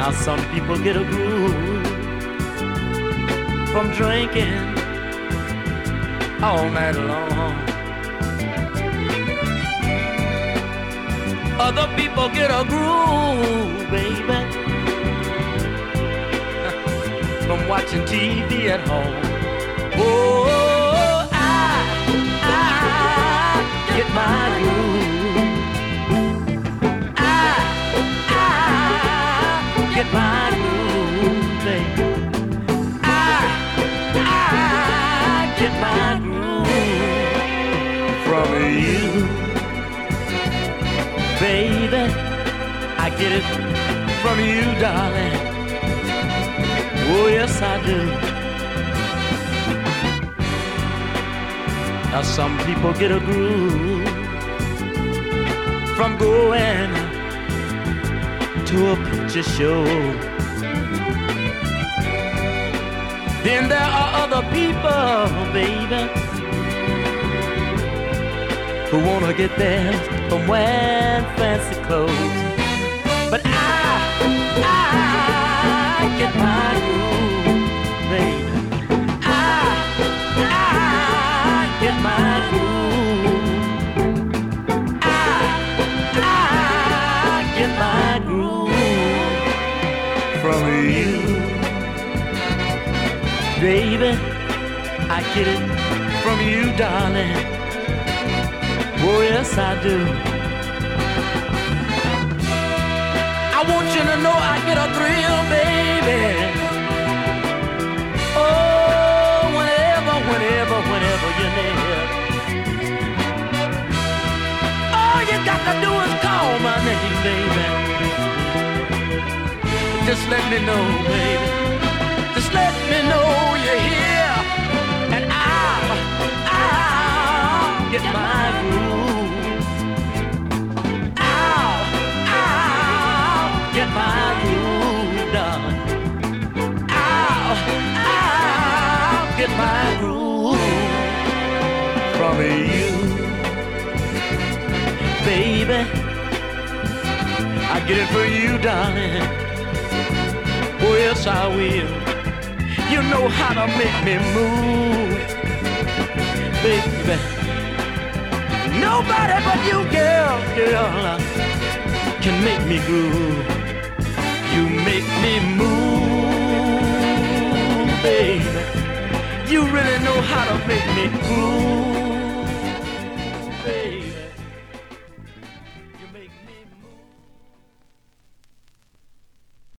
How some people get a groove from drinking all night long. Other people get a groove, baby, from watching TV at home. Oh, I get my groove. I get my groove, baby. I get my groove from you, baby. I get it from you, darling. Oh, yes, I do. Now, some people get a groove from going to a picture show. Then there are other people, baby, who wanna get there from wearing fancy clothes. But I get my groove, baby. I get my groove. I get my groove from you, baby. I get it from you, darling. Oh, yes, I do. I want you to know I get a thrill, baby. Oh, whenever you're near. All you got to do is call my name, baby. Just let me know, baby. Just let me know you're here, and I'll get my groove. I'll get my groove, darling. I'll get my groove from you, baby. I get it for you, darling. Oh, yes, I will. You know how to make me move, baby. Nobody but you, girl, can make me groove. You make me move, baby. You really know how to make me groove.